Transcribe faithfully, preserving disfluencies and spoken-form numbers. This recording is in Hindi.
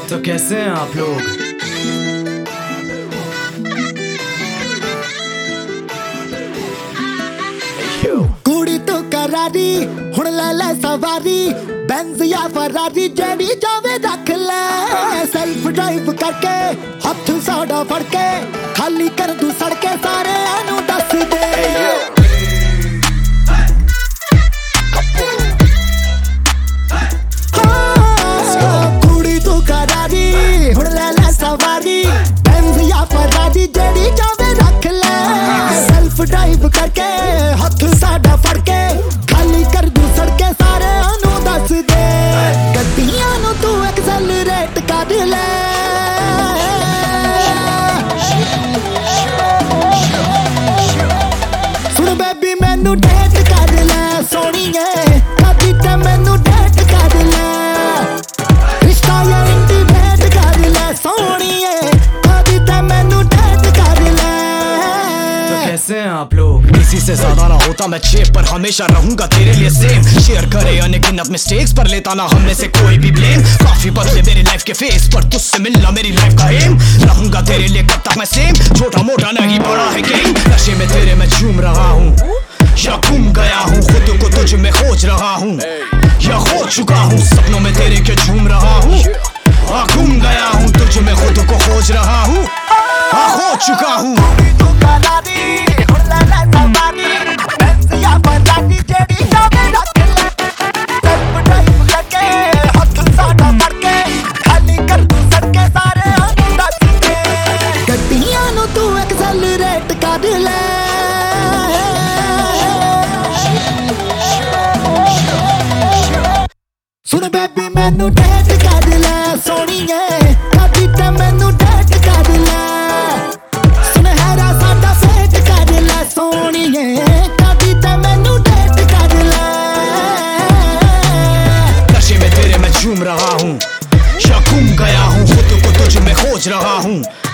तो कैसे हैं आप लोग? कुड़ी तो करारी हुण ले ले सवारी बेंज या फरारी जेडी जावे रख ले सेल्फ ड्राइव करके हथ साड़ा फड़ के खाली कर दूं सड़के सारे आनू दस दे ड्राइव करके हथ साड़ा फड़ के खाली कर दूं सड़के सारे आनू दस दे गड्डियां नू तू एक्सेलरेट कर ले सुन बेबी मैनू डेट कर ले सोहणीए कदी ते मैनू डेट कर ले रिश्ता या इंटीमेट कर ले सोहणीए कदी ते मैनू डेट कर ले कैसे हैं आप लोग? किसी से ज्यादा ना होता मैं चेप पर हमेशा रहूंगा तेरे लिए सेम शेयर करे अनगिनत मिस्टेक्स पर लेता ना हम में से कोई भी ब्लेम काफी बदले मेरी लाइफ के फेस पर तुझसे मिलना मेरी लाइफ का एम रहूंगा तेरे लिए कब तक मैं सेम छोटा मोटा नहीं बड़ा है गेम नशे में तेरे मैं झूम रहा हूँ या घूम गया हूँ खुद को तुझ में खोज रहा हूँ या खो चुका हूँ सपनों में तेरे के झूम रहा हूँ घूम गया हूँ तुझ में खुद को खोज रहा हूँ खो चुका हूँ सुन बेबी मैनू डेट कर ले सोहणीए कदी ते मैनू डेट कर ले सुनहरा साडा सेट कर ले सोहणीए कदी ते मैनू डेट कर ले नशे में तेरे मैं झूम रहा हूँ या घूम गया हूँ खुद को तुझ में खोज रहा हूँ